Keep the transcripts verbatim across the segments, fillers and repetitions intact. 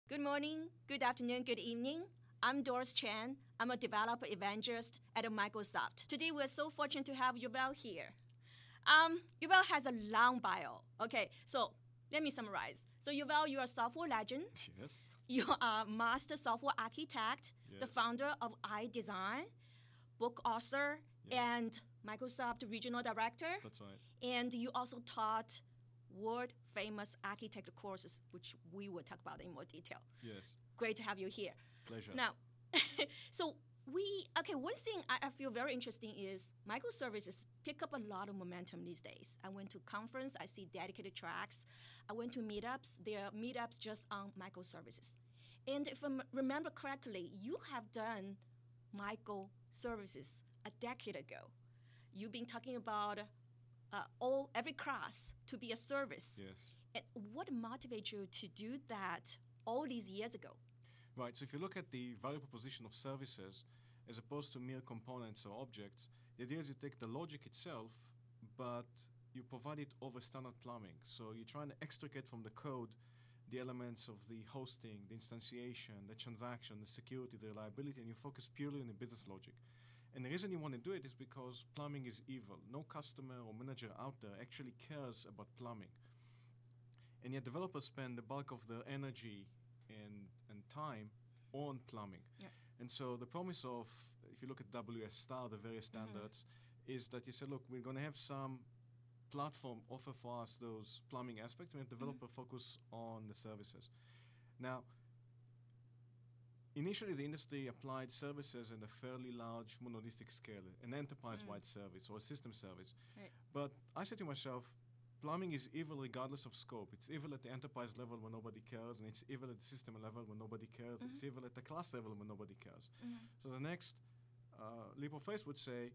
Good morning, good afternoon, good evening. I'm Doris Chen. I'm a developer evangelist at Microsoft. Today, we're so fortunate to have Yuval here. Um, Yuval has a long bio. Okay, so let me summarize. So Yuval, you're a software legend. Yes. You are a master software architect, Yes. the founder of iDesign, book author, Yeah. and Microsoft regional director. That's right. And you also taught world-famous architect courses, which we will talk about in more detail. Yes. Great to have you here. Pleasure. Now, so we, okay, one thing I, I feel very interesting is microservices pick up a lot of momentum these days. I went to conference, I see dedicated tracks. I went to meetups, there are meetups just on microservices. And if I m- remember correctly, you have done microservices a decade ago. You've been talking about uh, all every class to be a service. Yes. And what motivates you to do that all these years ago? Right. So if you look at the value proposition of services, as opposed to mere components or objects, the idea is you take the logic itself, but you provide it over standard plumbing. So you try and extricate from the code the elements of the hosting, the instantiation, the transaction, the security, the reliability, and you focus purely on the business logic. And the reason you want to do it is because plumbing is evil. No customer or manager out there actually cares about plumbing. And yet developers spend the bulk of their energy and, and time on plumbing. Yeah. And so the promise of, if you look at W S Star, the various standards, mm-hmm. is that you say, look, we're going to have some platform offer for us those plumbing aspects, and the developer mm-hmm. focus on the services. Now, initially, the industry applied services in a fairly large monolithic scale, an enterprise-wide mm. service or a system service. Right. But I said to myself, plumbing is evil regardless of scope. It's evil at the enterprise level when nobody cares, and it's evil at the system level when nobody cares. Mm-hmm. It's evil at the class level when nobody cares. Mm-hmm. So the next uh, leap of faith would say,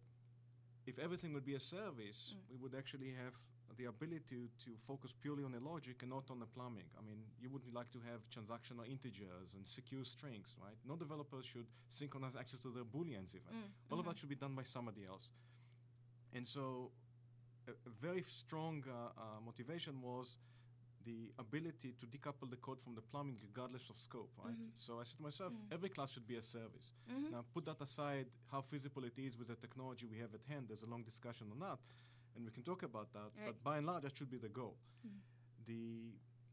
if everything would be a service, mm. we would actually have the ability to, to focus purely on the logic and not on the plumbing. I mean, you wouldn't like to have transactional integers and secure strings, right? No developers should synchronize access to their booleans even. Mm. All mm-hmm. of that should be done by somebody else. And so a, a very strong uh, uh, motivation was the ability to decouple the code from the plumbing regardless of scope, right? Mm-hmm. So I said to myself, mm-hmm. every class should be a service. Mm-hmm. Now, put that aside, how feasible it is with the technology we have at hand. There's a long discussion on that, and we can talk about that. Right. But by and large, that should be the goal. Mm-hmm. The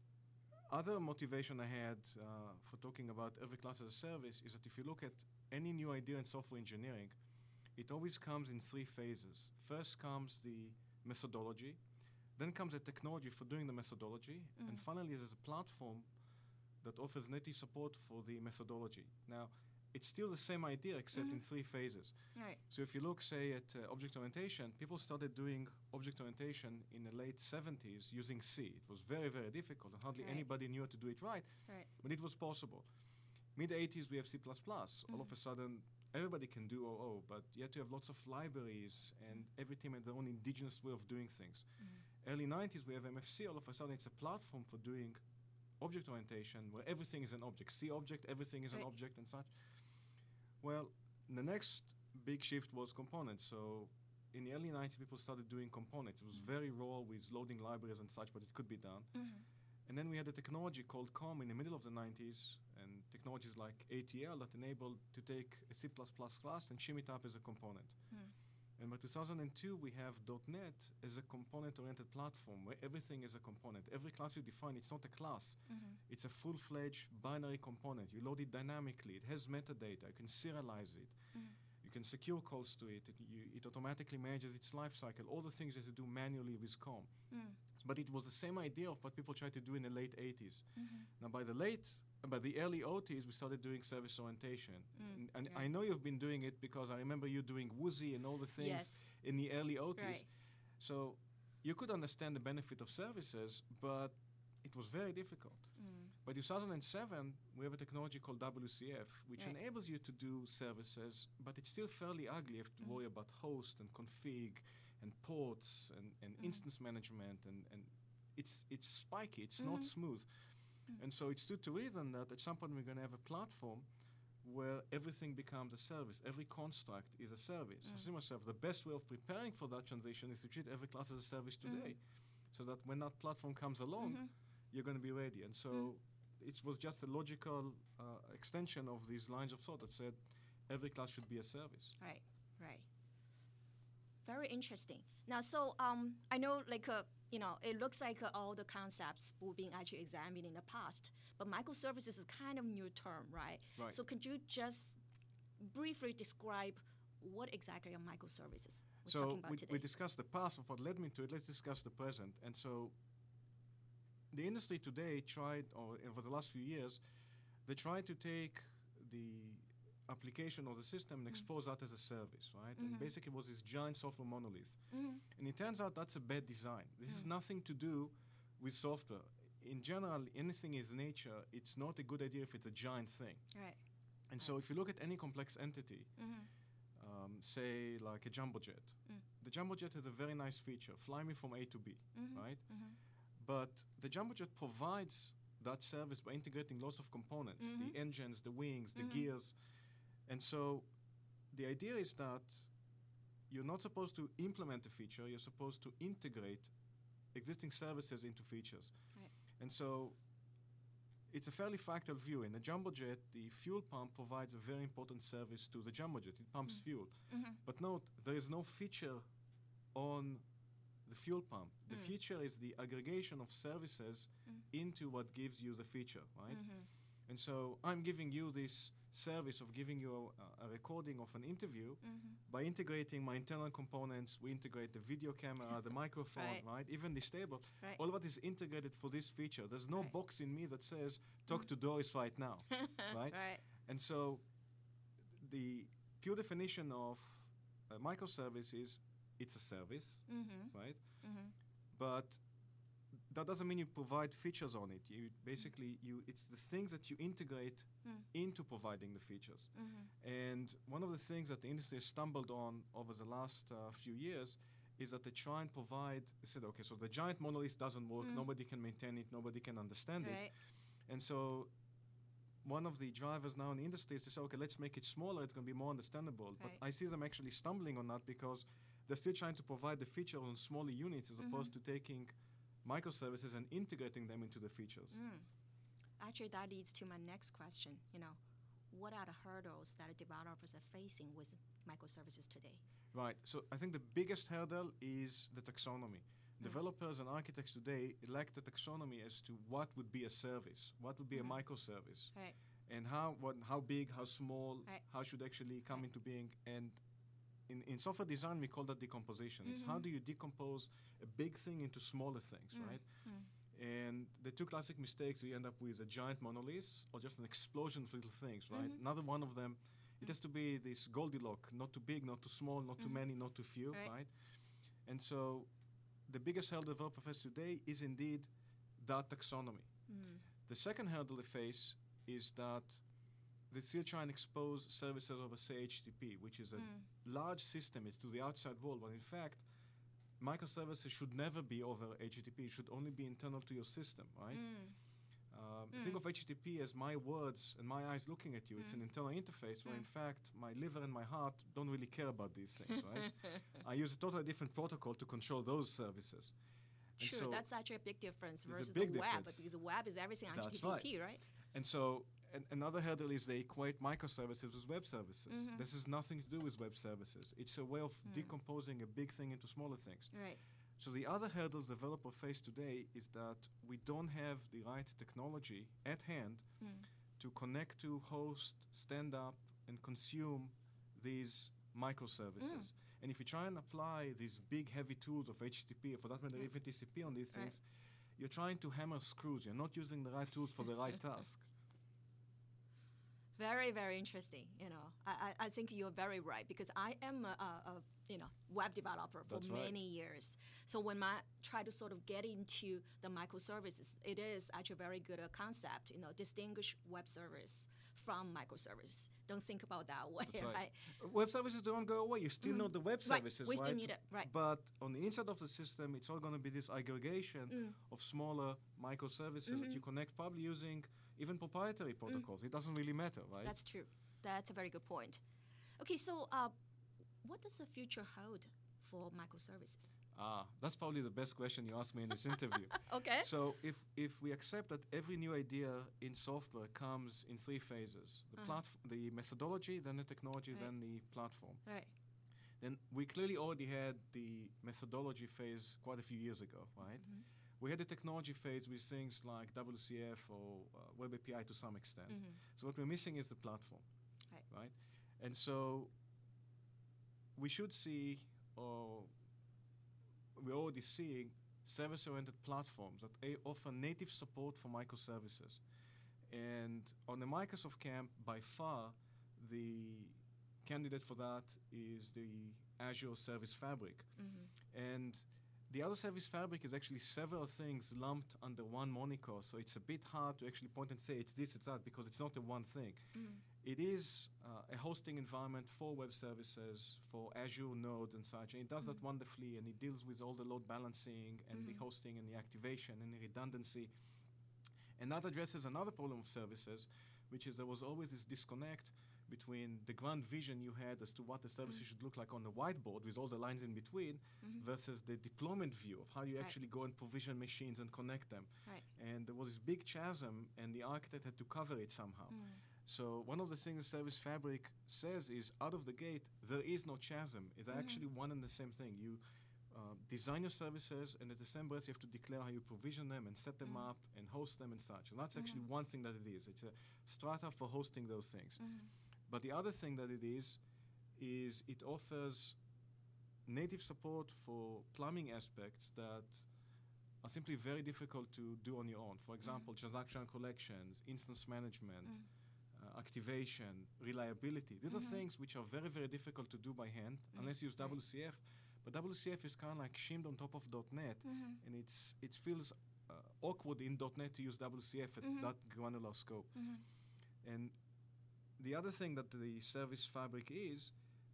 other motivation I had uh, for talking about every class as a service is that if you look at any new idea in software engineering, it always comes in three phases. First comes the methodology. Then comes a technology for doing the methodology, mm. and finally there's a platform that offers native support for the methodology. Now, it's still the same idea except mm-hmm. in three phases. Right. So if you look, say, at uh, object orientation, people started doing object orientation in the late seventies using C. It was very, very difficult, and hardly right. anybody knew how to do it right, right. but it was possible. mid-eighties, we have C plus plus. Mm-hmm. All of a sudden, everybody can do O O, but you have to have lots of libraries, and every team has their own indigenous way of doing things. Mm-hmm. Early nineties, we have M F C. All of a sudden, it's a platform for doing object orientation where everything is an object. C object, everything is right. an object and such. Well, the next big shift was components. So in the early nineties, people started doing components. It was mm-hmm. very raw with loading libraries and such, but it could be done. Mm-hmm. And then we had a technology called C O M in the middle of the nineties, and technologies like A T L that enabled to take a C plus plus class and shim it up as a component. Mm. And by two thousand two, we have .NET as a component-oriented platform where everything is a component. Every class you define, it's not a class. Mm-hmm. It's a full-fledged binary component. You load it dynamically. It has metadata. You can serialize it. Mm-hmm. You can secure calls to it. It, you, it automatically manages its lifecycle. All the things that you do manually with C O M. Mm. But it was the same idea of what people tried to do in the late eighties. Mm-hmm. Now, by the late By the early O Ts, we started doing service orientation. Mm, and and yeah. I know you've been doing it because I remember you doing Woozy and all the things yes. in the early O Ts. Right. So you could understand the benefit of services, but it was very difficult. Mm. By two thousand seven, we have a technology called W C F, which right. enables you to do services, but it's still fairly ugly. You have to mm. worry about host and config and ports and, and mm. instance management, and, and it's, it's spiky. It's mm-hmm. not smooth. Mm. And so it stood to reason that at some point we're going to have a platform where everything becomes a service. Every construct is a service. Mm. I see myself, the best way of preparing for that transition is to treat every class as a service today, mm. so that when that platform comes along, mm-hmm. you're going to be ready. And so mm. it was just a logical uh, extension of these lines of thought that said every class should be a service. Right, right. Very interesting. Now, so um, I know, like, uh, you know, it looks like uh, all the concepts were being actually examined in the past, but microservices is kind of new term, right? Right. So could you just briefly describe what exactly are microservices we're so talking about we, today? we discussed the past of what led me to it. Let's discuss the present. And so the industry today tried, or over the last few years, they tried to take the application or the system and Mm. expose that as a service, right? Mhm. And basically it was this giant software monolith. Mhm. And it turns out that's a bad design. This Mm. has nothing to do with software. In general, anything is nature. It's not a good idea if it's a giant thing. Right. And so if you look at any complex entity, Mhm. um, say like a jumbo jet, Mm. the jumbo jet has a very nice feature, fly me from A to B, Mhm. right? Mhm. But the jumbo jet provides that service by integrating lots of components, Mhm. the engines, the wings, the Mhm. gears. And so the idea is that you're not supposed to implement a feature, you're supposed to integrate existing services into features. Right. And so it's a fairly fractal view. In a jumbo jet, the fuel pump provides a very important service to the jumbo jet. It pumps Mm. fuel. Mhm. But note, there is no feature on the fuel pump. The Mm. feature is the aggregation of services Mm. into what gives you the feature, right? Mhm. And so I'm giving you this service of giving you a, a recording of an interview. Mhm. By integrating my internal components, we integrate the video camera, the microphone, Right. right? Even this table. Right. All of it is integrated for this feature. There's no Right. box in me that says, talk Mhm. to Doris right now, right? Right. And so the pure definition of a microservice is it's a service, Mhm. right? Mhm. But that doesn't mean you provide features on it. You basically, you it's the things that you integrate Mm. into providing the features. Mhm. And one of the things that the industry has stumbled on over the last uh, few years is that they try and provide, they said, okay, so the giant monolith doesn't work, Mm. nobody can maintain it, nobody can understand it. Right. And so one of the drivers now in the industry is to say, okay, let's make it smaller, it's going to be more understandable. But Right. I see them actually stumbling on that because they're still trying to provide the feature on smaller units as Mhm. opposed to taking microservices and integrating them into the features. Mm. Actually, that leads to my next question. You know, what are the hurdles that developers are facing with microservices today? Right. So I think the biggest hurdle is the taxonomy. Mm. Developers and architects today lack the taxonomy as to what would be a service, what would be Mhm. a microservice, Right. and how what how big, how small, Right. how should actually come Right. into being. And in, in software design, we call that decomposition. It's how Mhm. do you decompose a big thing into smaller things, Mm. right? Mm. And the two classic mistakes, you end up with a giant monolith or just an explosion of little things, right? Mhm. Another one of them, it Mm. has to be this Goldilocks, not too big, not too small, not too Mhm. many, not too few, Right. right? And so the biggest hurdle developer face today is indeed that taxonomy. Mm. The second hurdle they face is that they still try and expose services over, say, H T T P, which is a Mm. large system. It's to the outside world, but in fact, microservices should never be over H T T P. It should only be internal to your system, right? Mm. Um, Mm. Think of H T T P as my words and my eyes looking at you. It's Mm. an internal interface where, in Mm. fact, my liver and my heart don't really care about these things, right? I use a totally different protocol to control those services. And Sure, so, that's actually a big difference a versus big the web, difference. because the web is everything on That's H T T P, right? and so an, another hurdle is they equate microservices with web services. Mhm. This has nothing to do with web services. It's a way of Mm. decomposing a big thing into smaller things. Right. So the other hurdles developers face today is that we don't have the right technology at hand Mm. to connect to, host, stand up, and consume these microservices. And if you try and apply these big, heavy tools of H T T P, or for that matter, Mm. even T C P on these Right. things, you're trying to hammer screws. You're not using the right tools for the right task. Very, very interesting. You know, I, I I think you're very right, because I am a, a, a you know web developer for That's right. many years. So when I try to sort of get into the microservices, it is actually a very good uh, concept. You know, distinguish web service from microservice. Don't think about that way, That's right. right? Uh, Web services don't go away. You still Mm. know the web Right. services, We still right? need it, right. But on the inside of the system, it's all going to be this aggregation Mm. of smaller microservices that Mhm. you connect, probably using even proprietary protocols. It doesn't really matter, right? That's true. That's a very good point. Okay, so uh, what does the future hold for microservices? Ah, that's probably the best question you asked me in this interview. Okay. So if if we accept that every new idea in software comes in three phases: the Uh-huh. platf- the methodology, then the technology, Right. then the platform. Right. Then we clearly already had the methodology phase quite a few years ago, right? Mhm. We had the technology phase with things like W C F or uh, Web A P I to some extent. Mhm. So what we're missing is the platform, Right. right? And so we should see, or we're already seeing, service-oriented platforms that a- offer native support for microservices. And on the Microsoft camp, by far, the candidate for that is the Azure Service Fabric. Mhm. And the other Service Fabric is actually several things lumped under one moniker, so it's a bit hard to actually point and say it's this, it's that, because it's not a one thing. Mhm. It is uh, a hosting environment for web services, for Azure nodes and such, and it does that Mhm. wonderfully, and it deals with all the load balancing and the Mhm. hosting and the activation and the redundancy. And that addresses another problem of services, which is there was always this disconnect between the grand vision you had as to what the services Mhm. should look like on the whiteboard with all the lines in between Mhm. versus the deployment view of how you Right. actually go and provision machines and connect them. Right. And there was this big chasm, and the architect had to cover it somehow. Mm. So one of the things the Service Fabric says is, out of the gate, there is no chasm. It's Mhm. actually one and the same thing. You uh, design your services, and at the same breath, you have to declare how you provision them and set them Mhm. up and host them and such. And that's actually Mhm. one thing that it is. It's a strata for hosting those things. Mhm. But the other thing that it is, is it offers native support for plumbing aspects that are simply very difficult to do on your own. For example, transaction collections, instance management, Mm. uh, activation, reliability. These Mhm. are things which are very, very difficult to do by hand Mm. unless you use Right. W C F. But W C F is kind of like shimmed on top of .NET, Mhm. and it's it feels uh, awkward in .NET to use W C F at Mhm. that granular scope. Mhm. And the other thing that the Service Fabric is,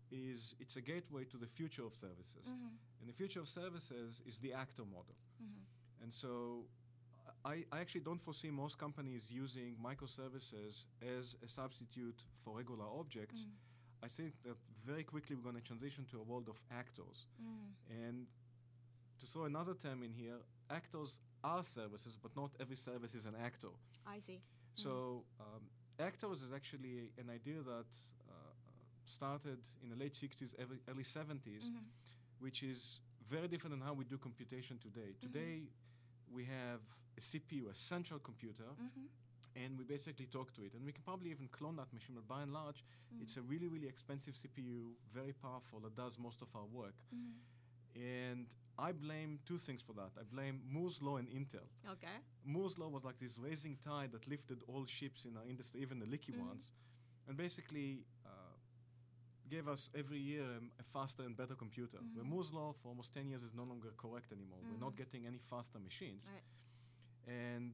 is it's a gateway to the future of services. Mhm. And the future of services is the actor model. Mhm. And so I, I actually don't foresee most companies using microservices as a substitute for regular objects. Mhm. I think that very quickly we're going to transition to a world of actors. Mhm. And to throw another term in here, actors are services, but not every service is an actor. I see. So um, actors is actually an idea that uh, started in the late sixties, early, early seventies, Mhm. which is very different than how we do computation today. Today, we have a C P U, a central computer, Mhm. and we basically talk to it. And we can probably even clone that machine, but by and large, Mhm. it's a really, really expensive C P U, very powerful, that does most of our work. Mhm. And I blame two things for that. I blame Moore's Law and Intel. Okay. Moore's Law was like this rising tide that lifted all ships in our industry, even the leaky Mhm. ones, and basically uh, gave us every year um, a faster and better computer. Where Mhm. Moore's Law for almost ten years is no longer correct anymore. We're not Mhm. getting any faster machines. Right. And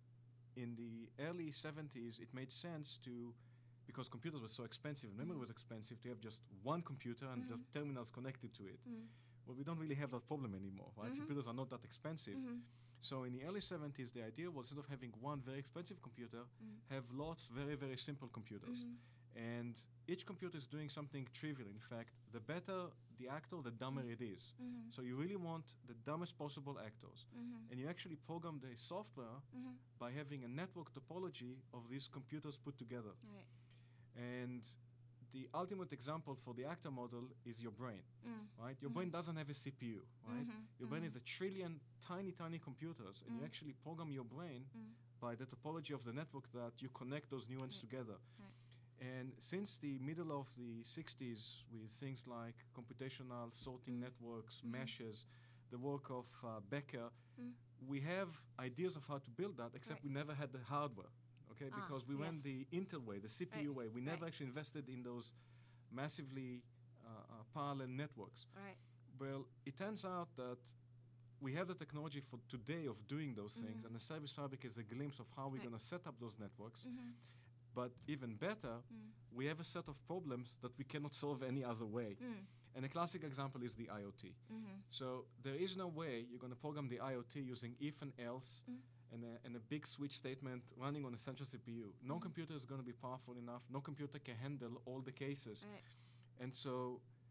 in the early seventies, it made sense to, because computers were so expensive and memory Mhm. was expensive, to have just one computer and just Mhm. terminals connected to it. Mhm. Well, we don't really have that problem anymore, right? Mhm. Computers are not that expensive. Mhm. So in the early seventies, the idea was, instead of having one very expensive computer, Mhm. have lots very, very simple computers. Mhm. And each computer is doing something trivial. In fact, the better the actor, the dumber it is. Mhm. So you really want the dumbest possible actors. Mhm. And you actually program the software Mhm. by having a network topology of these computers put together. Right. And the ultimate example for the actor model is your brain, Mm. right? Your Mhm. brain doesn't have a C P U, right? Mhm. Your brain Mhm. is a trillion tiny, tiny computers, and you Mm. actually program your brain Mm. by the topology of the network that you connect those neurons Right. together. Right. And since the middle of the sixties, with things like computational sorting Mm. networks, Mhm. meshes, the work of uh, Becker, Mm. we have ideas of how to build that, except Right. we never had the hardware, okay? Ah, Because we went yes. the Intel way, the C P U Right. way. We never Right. actually invested in those massively uh, uh, parallel networks. Right. Well, it turns out that we have the technology for today of doing those things, Mhm. and the Service Fabric is a glimpse of how we're Right. going to set up those networks. Mhm. But even better, Mm. we have a set of problems that we cannot solve any other way. Mm. And a classic example is the IoT. Mhm. So there is no way you're going to program the IoT using if and else Mm. and, a, and a big switch statement running on a central C P U. No Mhm. computer is going to be powerful enough. No computer can handle all the cases. Right. And so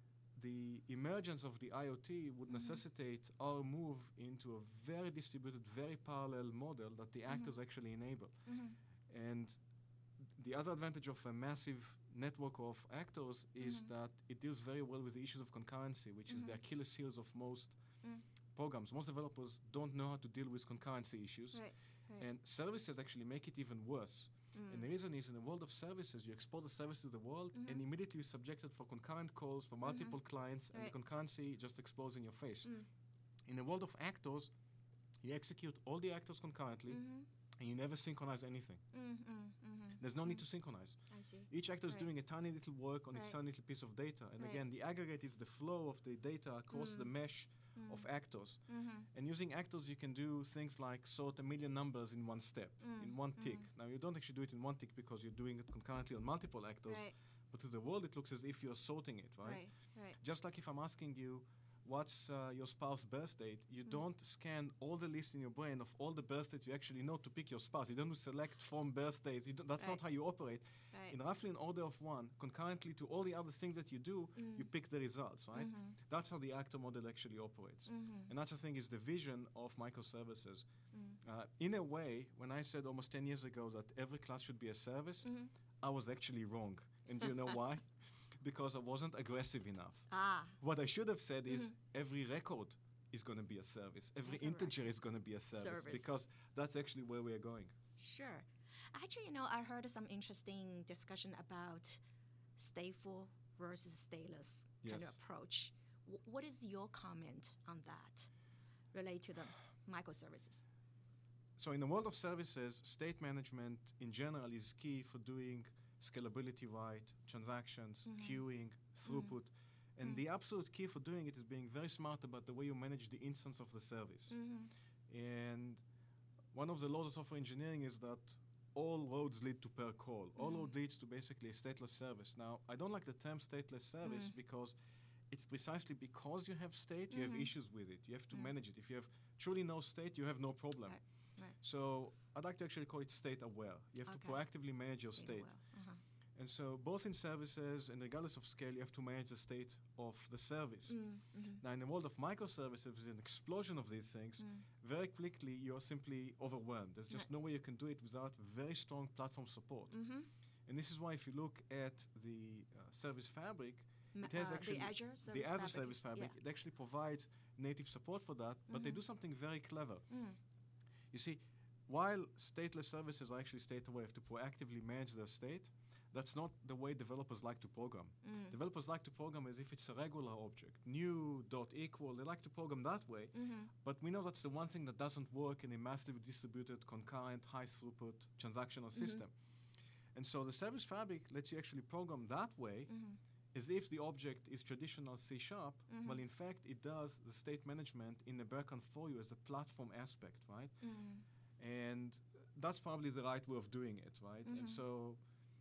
the emergence of the IoT would Mhm. necessitate our move into a very distributed, very parallel model that the Mhm. actors actually enable. Mhm. And the other advantage of a massive network of actors is Mhm. that it deals very well with the issues of concurrency, which is the Mhm. Achilles heels of most Mm. programs. Most developers don't know how to deal with concurrency issues. Right. Right. And services actually make it even worse. Mm. And the reason is, in the world of services, you export the services to the world, Mhm. and immediately you're subjected for concurrent calls for multiple clients, and Right. the concurrency just explodes in your face. Mm. In the world of actors, you execute all the actors concurrently, Mhm. and you never synchronize anything. Mm, mm, mhm. There's no need Mm. to synchronize. I see. Each actor is Right. doing a tiny little work on its Right. tiny little piece of data. And Right. again, the aggregate is the flow of the data across Mm. the mesh Mm. of actors. Mhm. And using actors, you can do things like sort a million numbers in one step, Mm, in one tick. mm. Now, you don't actually do it in one tick because you're doing it concurrently on multiple actors, Right. but to the world, it looks as if you're sorting it, right? Right. Right. Just like if I'm asking you, what's uh, your spouse's birth date, you Mm. don't scan all the list in your brain of all the birth dates you actually know to pick your spouse. You don't select from birthdays. You don't, that's Right. not how you operate. Right. In roughly an order of one, concurrently to all the other things that you do, Mm. you pick the results, right? Mhm. That's how the actor model actually operates. Mhm. And that's, I think, is the vision of microservices. Mm. Uh, in a way, when I said almost ten years ago that every class should be a service, Mhm. I was actually wrong. And do you know why? Because I wasn't aggressive enough. Ah. What I should have said is Mhm. every record is going to be a service. Every Every integer is going to be a service, Service. because that's actually where we are going. Sure. Actually, you know, I heard some interesting discussion about stateful versus stateless kind of Yes. approach. W- what is your comment on that related to the microservices? So in the world of services, state management in general is key for doing scalability right, transactions, Mhm. queuing, throughput. And Mhm. the absolute key for doing it is being very smart about the way you manage the instance of the service. Mm-hmm. And one of the laws of software engineering is that all roads lead to per call. All Mhm. road leads to basically a stateless service. Now, I don't like the term stateless service Mhm. because it's precisely because you have state, you have Mhm. issues with it. You have to Mm. manage it. If you have truly no state, you have no problem. Right, right. So I'd like to actually call it state aware. You have to Okay. proactively manage your State state. aware. Uh-huh. And so both in services and regardless of scale, you have to manage the state of the service. Mm, mhm, Now, in the world of microservices, with an explosion of these things, mm. very quickly you're simply overwhelmed. There's just Right. no way you can do it without very strong platform support. Mhm. And this is why, if you look at the uh, service fabric, Ma- it has uh, actually the Azure service the Azure fabric. Service Fabric, Yeah. it actually provides native support for that, but they Mhm. do something very clever. Mm. You see, while stateless services are actually state aware, have to proactively manage their state, that's not the way developers like to program. Mm. Developers like to program as if it's a regular object, new dot equal. They like to program that way, Mhm. but we know that's the one thing that doesn't work in a massively distributed, concurrent, high throughput transactional Mhm. system. And so the service fabric lets you actually program that way Mhm. as if the object is traditional C sharp, Mhm. while in fact it does the state management in the background for you as a platform aspect, right? Mm. And that's probably the right way of doing it, right? Mhm. And so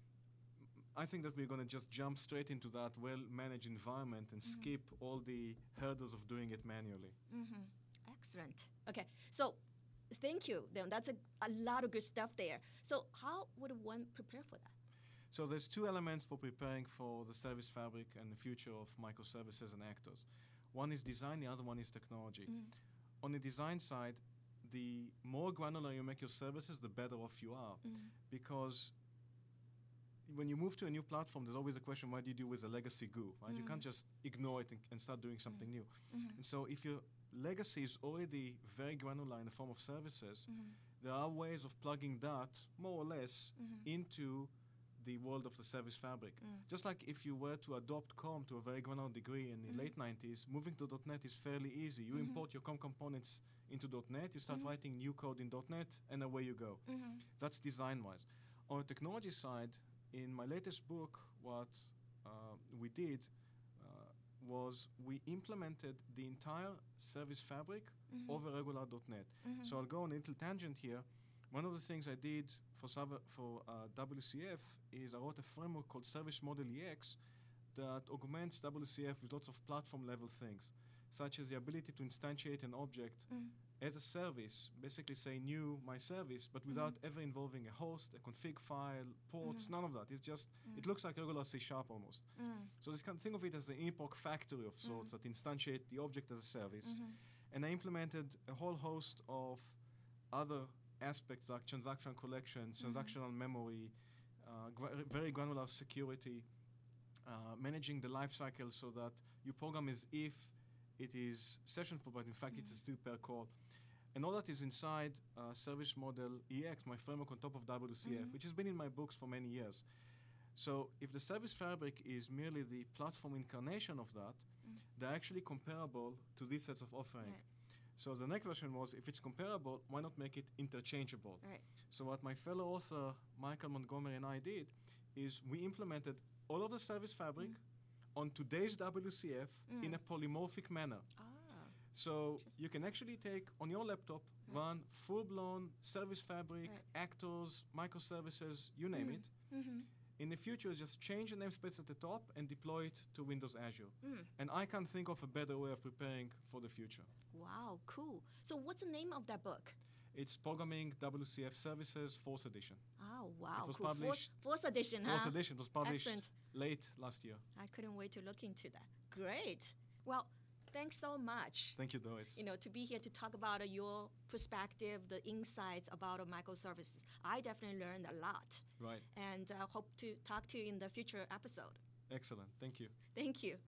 I think that we're going to just jump straight into that well-managed environment and Mhm. skip all the hurdles of doing it manually. Mm-hmm. Excellent. Okay, so thank you. Then that's a, a lot of good stuff there. So how would one prepare for that? So there's two elements for preparing for the service fabric and the future of microservices and actors. One is design, the other one is technology. Mm. On the design side, the more granular you make your services, the better off you are. Mm. Because when you move to a new platform, there's always a question, what do you do with a legacy G U, right? You Mm. can't just ignore it and, and start doing something new. Mhm. And so if your legacy is already very granular in the form of services, Mhm. there are ways of plugging that, more or less, Mhm. into the world of the service fabric. Mm. Just like if you were to adopt C O M to a very granular degree in the Mhm. late nineties, moving to .NET is fairly easy. You Mhm. import your C O M components into .NET, you start Mhm. writing new code in .NET, and away you go. Mhm. That's design-wise. On the technology side, in my latest book, what uh, we did uh, was we implemented the entire service fabric Mhm. over regular .NET. Mhm. So I'll go on a little tangent here. One of the things I did for, server, for uh, W C F is I wrote a framework called Service Model E X that augments W C F with lots of platform level things. such as the ability to instantiate an object Mm. as a service, basically say new my service, but without ever involving a host, a config file, ports, none of that. It's just, it looks like regular C Sharp almost. Mm. So this can think of it as an epoch factory of sorts that instantiate the object as a service. And I implemented a whole host of other aspects like transaction collection, transactional memory, uh, gra- very granular security, uh, managing the lifecycle so that you program as if it is session full, but in fact it's still per call. And all that is inside uh, Service Model E X, my framework on top of W C F, Mm-hmm. which has been in my books for many years. So if the Service Fabric is merely the platform incarnation of that, Mm. they're actually comparable to these sets of offering. Right. So the next question was, if it's comparable, why not make it interchangeable? Right. So what my fellow author, Michael Montgomery, and I did is we implemented all of the Service Fabric on today's W C F in a polymorphic manner. Ah. So you can actually take, on your laptop, run full-blown Service Fabric, Right. actors, microservices, you name it. Mm-hmm. In the future, just change the namespace at the top and deploy it to Windows Azure. Mm. And I can't think of a better way of preparing for the future. Wow, cool. So what's the name of that book? It's Programming W C F Services, fourth edition. Oh, wow, was cool. Fourth, published- fourth edition, Fourth huh? edition was published Excellent. late last year. I couldn't wait to look into that. Great. Well, thanks so much. Thank you, Doris. You know, to be here to talk about uh, your perspective, the insights about uh, microservices. I definitely learned a lot, Right. and uh, hope to talk to you in the future episode. Excellent. Thank you. Thank you.